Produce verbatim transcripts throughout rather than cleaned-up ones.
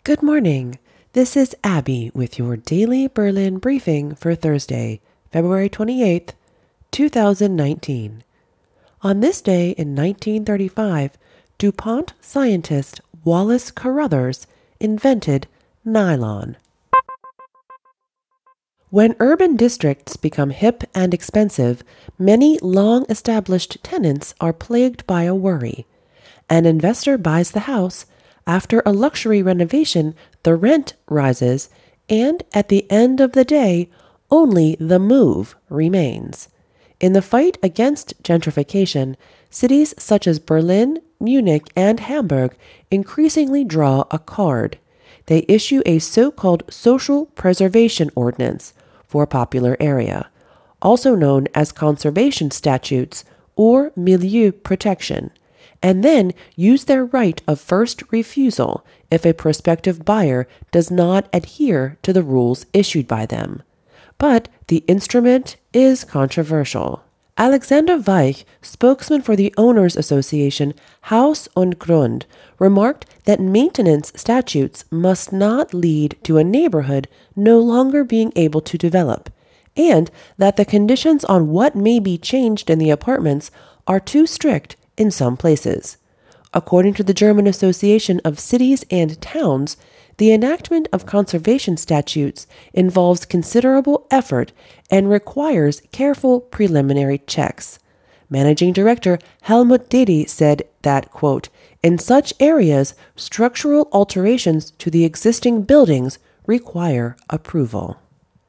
Good morning. This is Abby with your daily Berlin briefing for Thursday, February twenty-eighth, two thousand nineteen. On this day in nineteen thirty-five, DuPont scientist Wallace Carothers invented nylon. When urban districts become hip and expensive, many long-established tenants are plagued by a worry. An investor buys the house. After a luxury renovation, the rent rises, and at the end of the day, only the move remains. In the fight against gentrification, cities such as Berlin, Munich, and Hamburg increasingly draw a card. They issue a so-called social preservation ordinance for a popular area, also known as conservation statutes or milieu protection, and then use their right of first refusal if a prospective buyer does not adhere to the rules issued by them. But the instrument is controversial. Alexander Weich, spokesman for the Owners Association Haus und Grund, remarked that maintenance statutes must not lead to a neighborhood no longer being able to develop, and that the conditions on what may be changed in the apartments are too strict in some places. According to the German Association of Cities and Towns, the enactment of conservation statutes involves considerable effort and requires careful preliminary checks. Managing Director Helmut Dedi said that, quote, in such areas, structural alterations to the existing buildings require approval.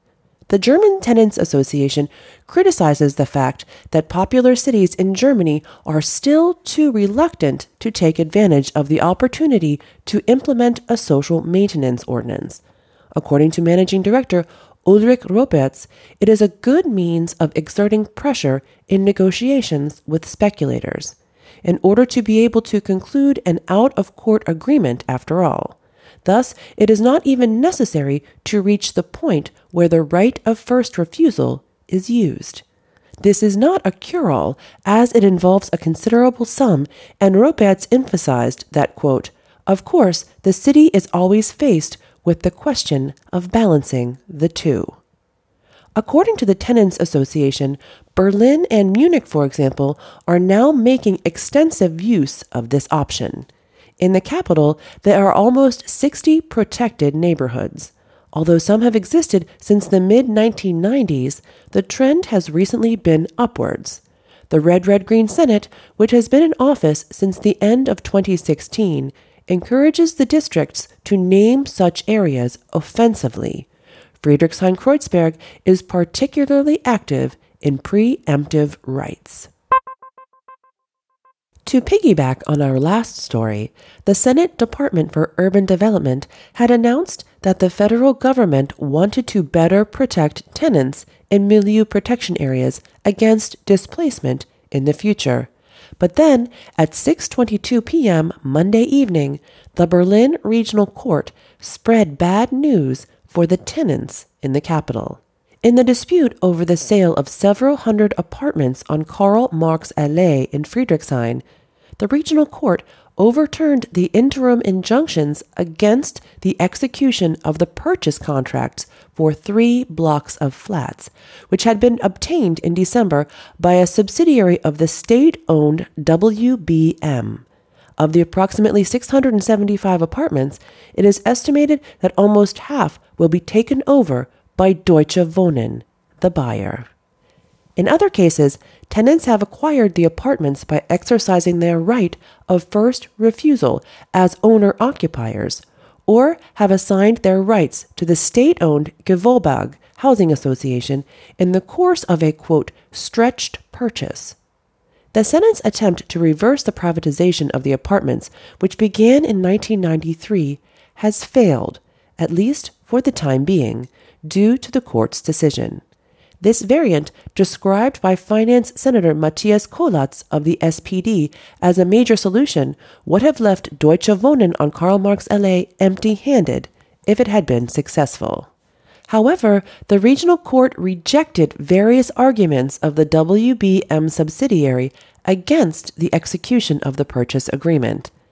The German Tenants Association criticizes the fact that popular cities in Germany are still too reluctant to take advantage of the opportunity to implement a social maintenance ordinance. According to Managing Director Ulrich Roberts, it is a good means of exerting pressure in negotiations with speculators, in order to be able to conclude an out-of-court agreement after all. Thus, it is not even necessary to reach the point where the right of first refusal is used. This is not a cure-all, as it involves a considerable sum, and Roberts emphasized that, quote, of course, the city is always faced with the question of balancing the two. According to the Tenants Association, Berlin and Munich, for example, are now making extensive use of this option. In the capital, there are almost sixty protected neighborhoods. Although some have existed since the mid nineteen nineties, the trend has recently been upwards. The Red Red Green Senate, which has been in office since the end of twenty sixteen, encourages the districts to name such areas offensively. Friedrichshain-Kreuzberg is particularly active in preemptive rights. To piggyback on our last story, the Senate Department for Urban Development had announced that the federal government wanted to better protect tenants in milieu protection areas against displacement in the future. But then, at six twenty-two p.m. Monday evening, the Berlin Regional Court spread bad news for the tenants in the capital. In the dispute over the sale of several hundred apartments on Karl Marx Allee in Friedrichshain, the regional court overturned the interim injunctions against the execution of the purchase contracts for three blocks of flats, which had been obtained in December by a subsidiary of the state-owned W B M. Of the approximately six hundred seventy-five apartments, it is estimated that almost half will be taken over by Deutsche Wohnen, the buyer. In other cases, tenants have acquired the apartments by exercising their right of first refusal as owner-occupiers, or have assigned their rights to the state-owned Gewohnbau Housing Association in the course of a, quote, stretched purchase. The Senate's attempt to reverse the privatization of the apartments, which began in nineteen ninety-three, has failed, at least for the time being, due to the court's decision. This variant, described by Finance Senator Matthias Kollatz of the S P D as a major solution, would have left Deutsche Wohnen on Karl Marx Allee empty-handed if it had been successful. However, the regional court rejected various arguments of the W B M subsidiary against the execution of the purchase agreement.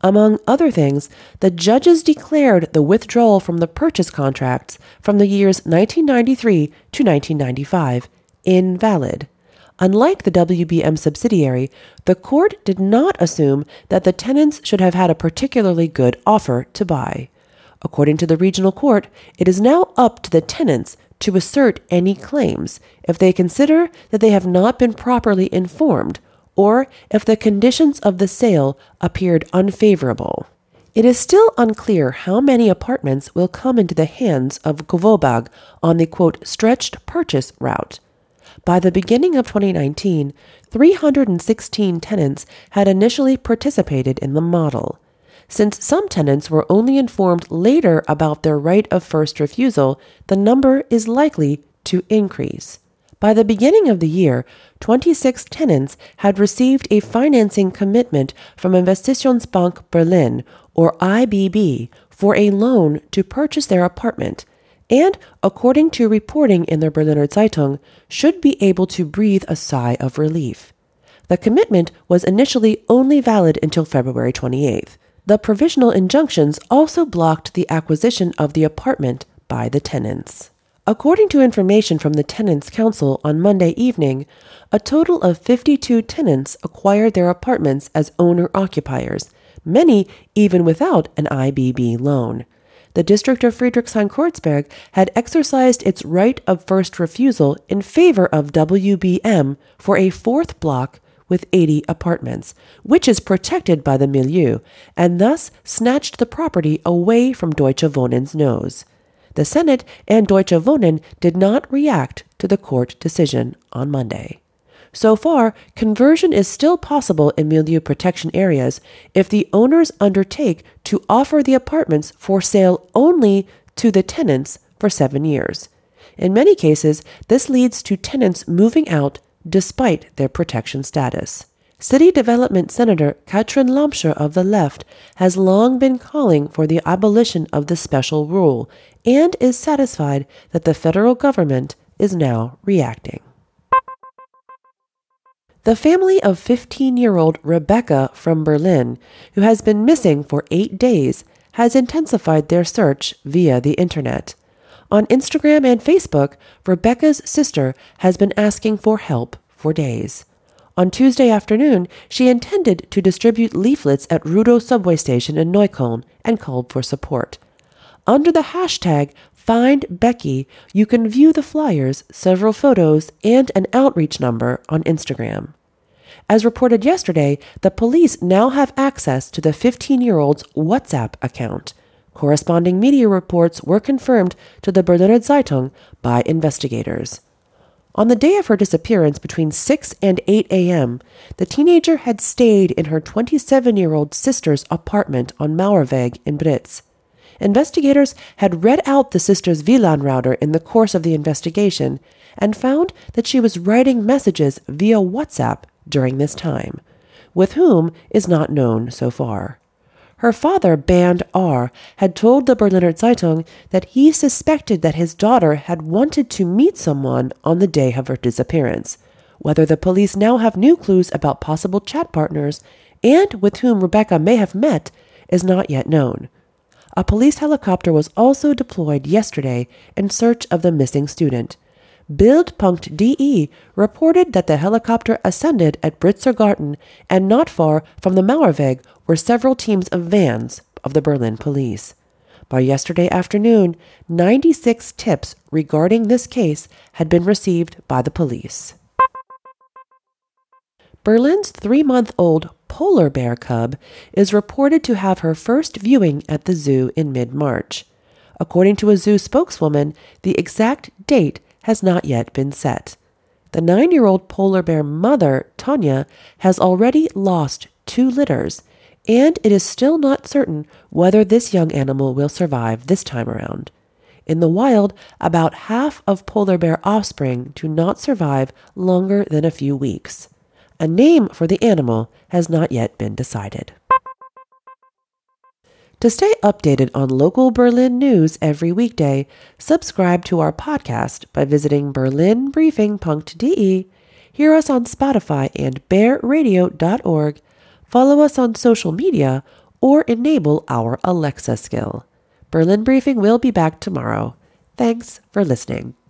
Among other things, the judges declared the withdrawal from the purchase contracts from the years nineteen ninety-three to nineteen ninety-five invalid. Unlike the W B M subsidiary, the court did not assume that the tenants should have had a particularly good offer to buy. According to the regional court, it is now up to the tenants to assert any claims if they consider that they have not been properly informed or if the conditions of the sale appeared unfavorable. It is still unclear how many apartments will come into the hands of Kuvåbag on the, quote, stretched purchase route. By the beginning of twenty nineteen, three hundred sixteen tenants had initially participated in the model. Since some tenants were only informed later about their right of first refusal, the number is likely to increase. By the beginning of the year, twenty-six tenants had received a financing commitment from Investitionsbank Berlin, or I B B, for a loan to purchase their apartment, and, according to reporting in the Berliner Zeitung, should be able to breathe a sigh of relief. The commitment was initially only valid until February twenty-eighth. The provisional injunctions also blocked the acquisition of the apartment by the tenants. According to information from the Tenants' Council on Monday evening, a total of fifty-two tenants acquired their apartments as owner-occupiers, many even without an I B B loan. The district of Friedrichshain-Kreuzberg had exercised its right of first refusal in favor of W B M for a fourth block with eighty apartments, which is protected by the milieu, and thus snatched the property away from Deutsche Wohnen's nose. The Senate and Deutsche Wohnen did not react to the court decision on Monday. So far, conversion is still possible in milieu protection areas if the owners undertake to offer the apartments for sale only to the tenants for seven years. In many cases, this leads to tenants moving out despite their protection status. City Development Senator Katrin Lamscher of the Left has long been calling for the abolition of the special rule and is satisfied that the federal government is now reacting. The family of fifteen-year-old Rebecca from Berlin, who has been missing for eight days, has intensified their search via the internet. On Instagram and Facebook, Rebecca's sister has been asking for help for days. On Tuesday afternoon, she intended to distribute leaflets at Rudo subway station in Neukölln and called for support. Under the hashtag FindBecky, you can view the flyers, several photos, and an outreach number on Instagram. As reported yesterday, the police now have access to the fifteen-year-old's WhatsApp account. Corresponding media reports were confirmed to the Berliner Zeitung by investigators. On the day of her disappearance between six and eight a.m., the teenager had stayed in her twenty-seven-year-old sister's apartment on Mauerweg in Britz. Investigators had read out the sister's V LAN router in the course of the investigation and found that she was writing messages via WhatsApp during this time, with whom is not known so far. Her father, Bernd R., had told the Berliner Zeitung that he suspected that his daughter had wanted to meet someone on the day of her disappearance. Whether the police now have new clues about possible chat partners and with whom Rebecca may have met is not yet known. A police helicopter was also deployed yesterday in search of the missing student. Bild.de reported that the helicopter ascended at Britzer Garten, and not far from the Mauerweg were several teams of vans of the Berlin police. By yesterday afternoon, ninety-six tips regarding this case had been received by the police. Berlin's three-month-old polar bear cub is reported to have her first viewing at the zoo in mid-March. According to a zoo spokeswoman, the exact date has not yet been set. The nine-year-old polar bear mother, Tanya, has already lost two litters, and it is still not certain whether this young animal will survive this time around. In the wild, about half of polar bear offspring do not survive longer than a few weeks. A name for the animal has not yet been decided. To stay updated on local Berlin news every weekday, subscribe to our podcast by visiting berlin briefing dot d e, hear us on Spotify and bear radio dot org, follow us on social media, or enable our Alexa skill. Berlin Briefing will be back tomorrow. Thanks for listening.